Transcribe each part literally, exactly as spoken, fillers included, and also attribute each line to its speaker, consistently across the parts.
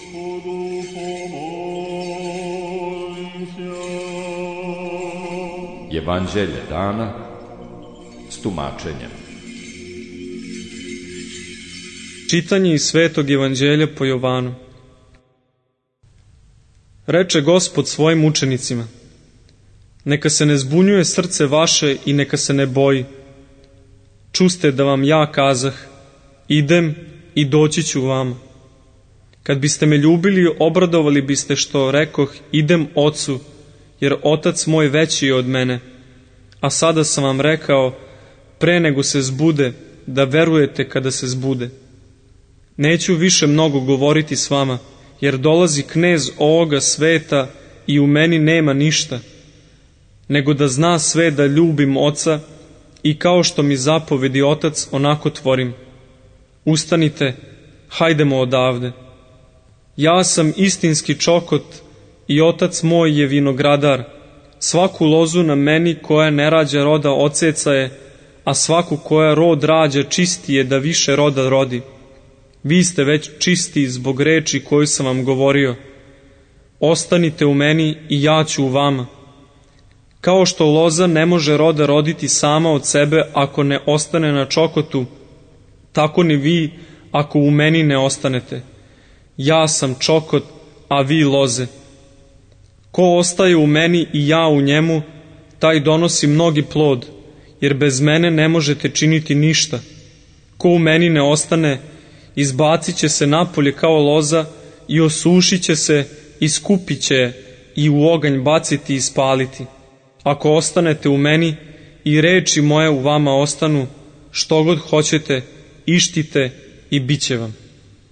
Speaker 1: Evanđelje dana s tumačenjem.
Speaker 2: Čitanje iz Svetog Evanđelja po Jovanu. Reče Gospod svojim učenicima: Neka se ne zbunjuje srce vaše i neka se ne boji. Čuste da vam ja kazah: idem i doći ću vama. Kad biste me ljubili, obradovali biste što rekoh: idem Ocu, jer Otac moj veći je od mene. A sada sam vam rekao, pre nego se zbude, da verujete kada se zbude. Neću više mnogo govoriti s vama, jer dolazi knez ovoga sveta i u meni nema ništa, nego da zna sve da ljubim Oca i kao što mi zapovedi Otac, onako tvorim. Ustanite, hajdemo odavde. Ja sam istinski čokot i Otac moj je vinogradar. Svaku lozu na meni koja ne rađa roda odseca je, a svaku koja rod rađa čisti je da više roda rodi. Vi ste već čisti zbog reči koju sam vam govorio. Ostanite u meni i ja ću u vama. Kao što loza ne može roda roditi sama od sebe ako ne ostane na čokotu, tako ni vi ako u meni ne ostanete. Ja sam čokot, a vi loze. Ko ostaje u meni i ja u njemu, taj donosi mnogi plod, jer bez mene ne možete činiti ništa. Ko u meni ne ostane, izbacit će se napolje kao loza i osušit će se i skupit će je i u oganj baciti i spaliti. Ako ostanete u meni i reči moje u vama ostanu, što god hoćete, ištite i bit će vam.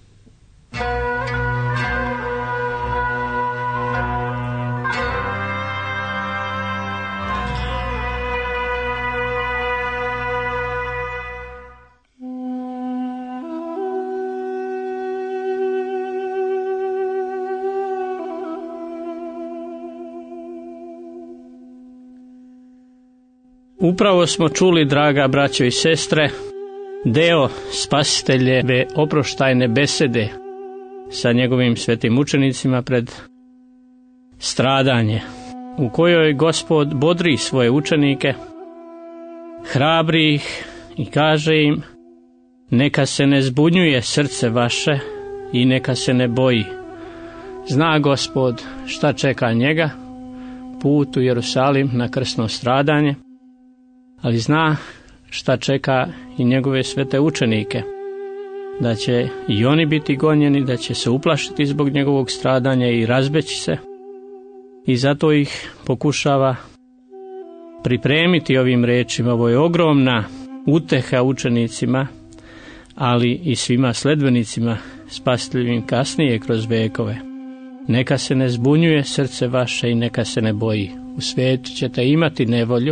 Speaker 3: Upravo smo čuli, draga braćo i sestre, deo Spasiteljeve oproštajne besede sa njegovim svetim učenicima pred stradanje, u kojoj Gospod bodri svoje učenike, hrabri ih i kaže im: neka se ne zbunjuje srce vaše i neka se ne boji. Zna Gospod šta čeka njega, put u Jerusalim na krsno stradanje, ali zna šta čeka i njegove svete učenike, da će i oni biti gonjeni, da će se uplašiti zbog njegovog stradanja i razbeći se, i zato ih pokušava pripremiti ovim rečima. Ovo je ogromna uteha učenicima, ali i svima sledbenicima Spasiteljevim kasnije kroz vekove. Neka se ne zbunjuje srce vaše i neka se ne boji. U svijetu ćete imati nevolju.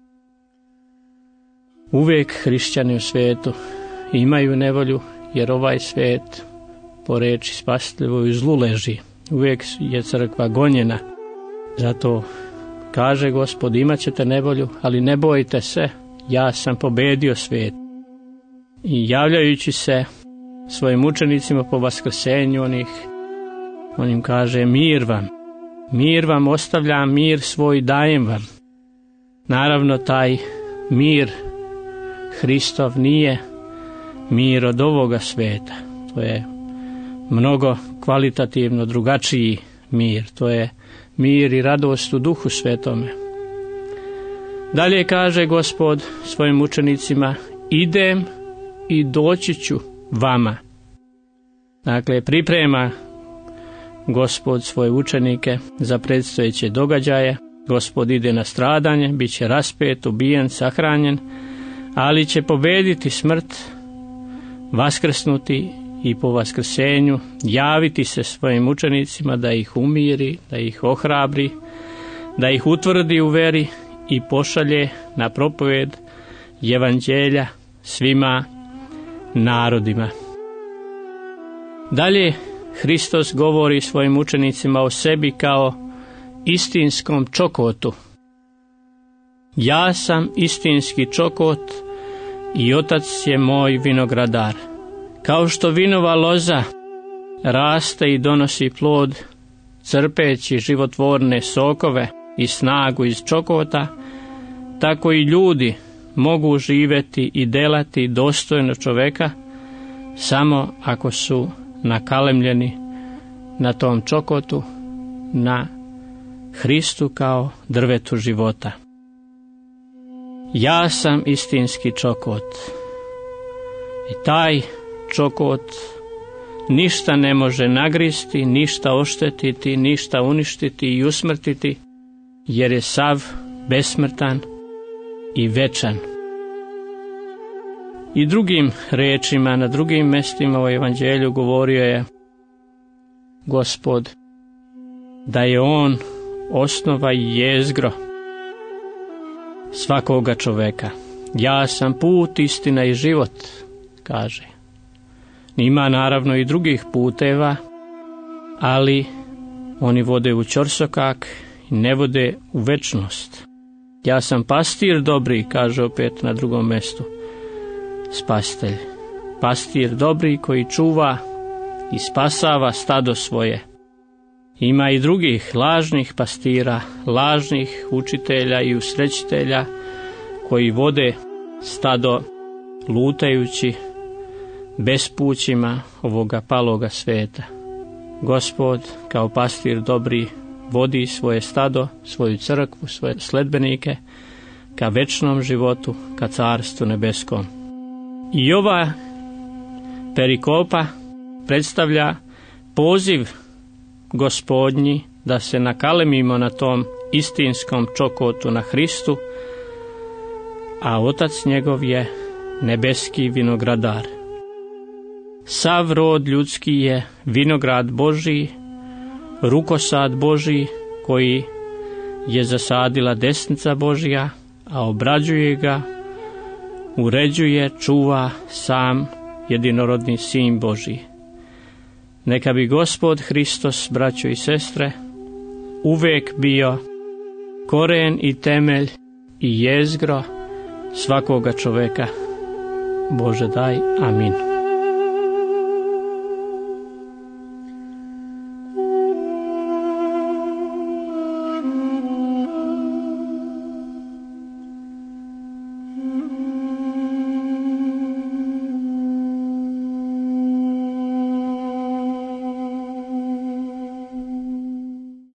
Speaker 3: Uvijek hrišćani u svijetu imaju nevolju, jer ovaj svijet, po reči Spasiteljevoj, u zlu leži. Uvijek je crkva gonjena. Zato kaže Gospod: imat ćete nevolju, ali ne bojite se, ja sam pobedio svijet. I javljajući se svojim učenicima po vaskrsenju, onih, on im kaže: mir vam, mir vam ostavljam, mir svoj dajem vam. Naravno, taj mir Hristov nije mir od ovoga svijeta. To je mnogo kvalitativno drugačiji mir. To je mir i radost u Duhu Svetome. Dalje kaže Gospod svojim učenicima: idem i doći ću vama. Dakle, priprema Gospod svoje učenike za predstojeće događaje. Gospod ide na stradanje, bit će raspet, ubijen, sahranjen, ali će pobediti smrt, vaskrsnuti i po vaskrsenju javiti se svojim učenicima da ih umiri, da ih ohrabri, da ih utvrdi u veri i pošalje na propoved Evanđelja svima narodima. Dalje Hristos govori svojim učenicima o sebi kao istinskom čokotu. Ja sam istinski čokot i Otac je moj vinogradar. Kao što vinova loza raste i donosi plod, crpeći životvorne sokove i snagu iz čokota, tako i ljudi mogu živjeti i delati dostojno čoveka samo ako su nakalemljeni na tom čokotu, na Hristu kao drvetu života. Ja sam istinski čokot i taj čokot ništa ne može nagristi, ništa oštetiti, ništa uništiti i usmrtiti, jer je sav besmrtan i večan. I drugim rečima, na drugim mestima u evanđelju govorio je Gospod da je on osnova i jezgro svakoga čoveka. Ja sam put, istina i život, kaže. Ima naravno i drugih puteva, ali oni vode u ćorsokak i ne vode u večnost. Ja sam pastir dobri, kaže opet na drugom mestu spasitelj. Pastir dobri koji čuva i spasava stado svoje. Ima i drugih lažnih pastira, lažnih učitelja i usrećitelja koji vode stado lutajući bespućima ovoga paloga sveta. Gospod kao pastir dobri vodi svoje stado, svoju crkvu, svoje sledbenike ka večnom životu, ka carstvu nebeskom. I ova perikopa predstavlja poziv Gospodnji da se nakalemimo na tom istinskom čokotu na Hristu, a Otac njegov je nebeski vinogradar. Sav rod ljudski je vinograd Božji, rukosad Božji koji je zasadila desnica Božja, a obrađuje ga, uređuje, čuva sam jedinorodni Sin Božji. Neka bi Gospod Hristos, braćo i sestre, uvijek bio koren i temelj i jezgro svakoga čoveka. Bože daj, amin.